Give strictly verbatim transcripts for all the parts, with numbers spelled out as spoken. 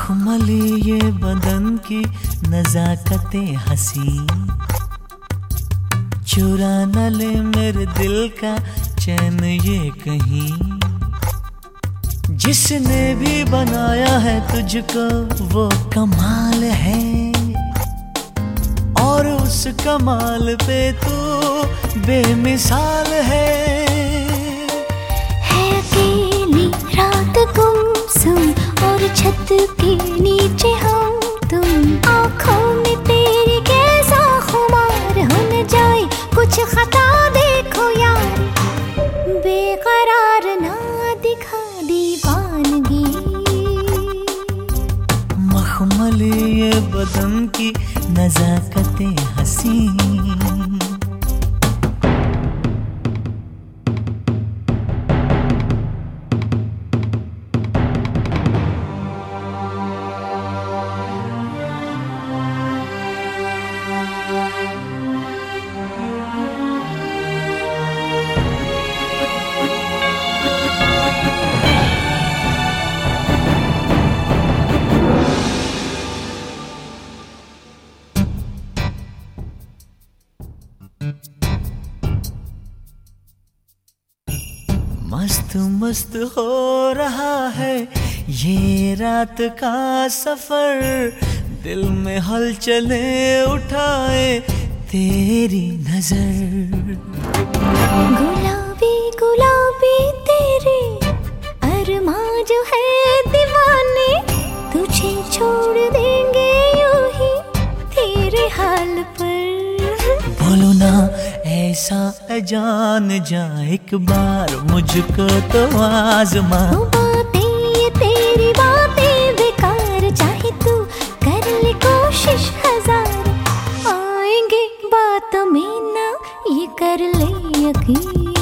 मखमली ये बदन की नजाकतें हंसी, चुरा न ले मेरे दिल का चैन ये कहीं। जिसने भी बनाया है तुझको वो कमाल है, और उस कमाल पे तू बेमिसाल है। है अकेली रात गुमसुम और छत के नीचे हम तुम, आँखों में तेरी कैसा खुमार हो न जाए कुछ खता देखो यार, बेकरार ना दिखा दीवानगी। मखमली ये बदन की नजाकतें हंसी, मस्त मस्त हो रहा है ये रात का सफर, दिल में हलचले उठाए तेरी नजर। गुलाबी गुलाबी तेरे अरमां जो है दीवाने, तुझे छोड़ देंगे यूं ही तेरे हाल पर। बोलो ना ऐसा जान जा एक बार मुझको तो आजमा। बातें ये तेरी बातें बेकार, चाहे तू कर ले कोशिश हजार, आएंगे बातों में ना ये कर ले यकीन।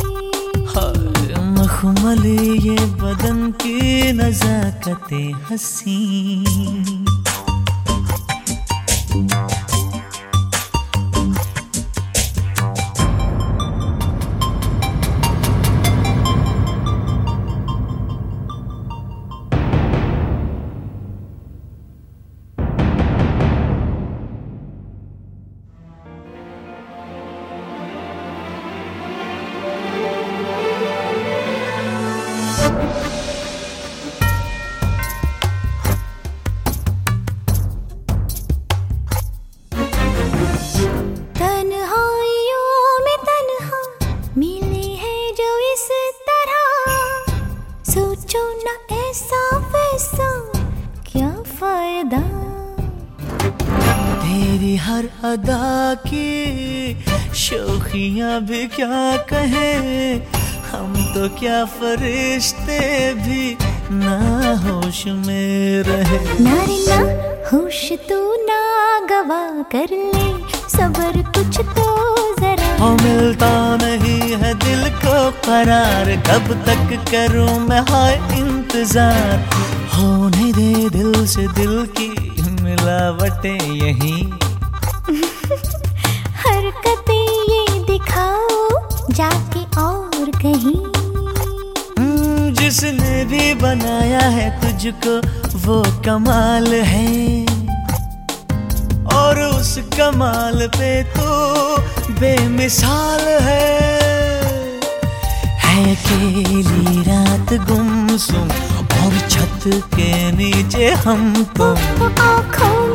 मखमली ये बदन की नजाकतें हंसी। सोचो ना ऐसा वैसा क्या फायदा, तेरी हर अदा की शौखियां भी क्या कहें, हम तो क्या फरिश्ते भी ना होश में रहे। ना रे ना होश तू ना गवा कर ले, सबर कुछ तो जरा। हो मिलता नहीं है दिल को करार, कब तक करूं मैं हाय इंतजार। होने दे दिल से दिल की मिलावटें यहीं। हरकतें ये दिखाओ जाके और कहीं। जिसने भी बनाया है तुझको वो कमाल है, और उस कमाल पे तो बेमिसाल है। है अकेली रात गुमसुम और छत के नीचे हम तुम, आँखों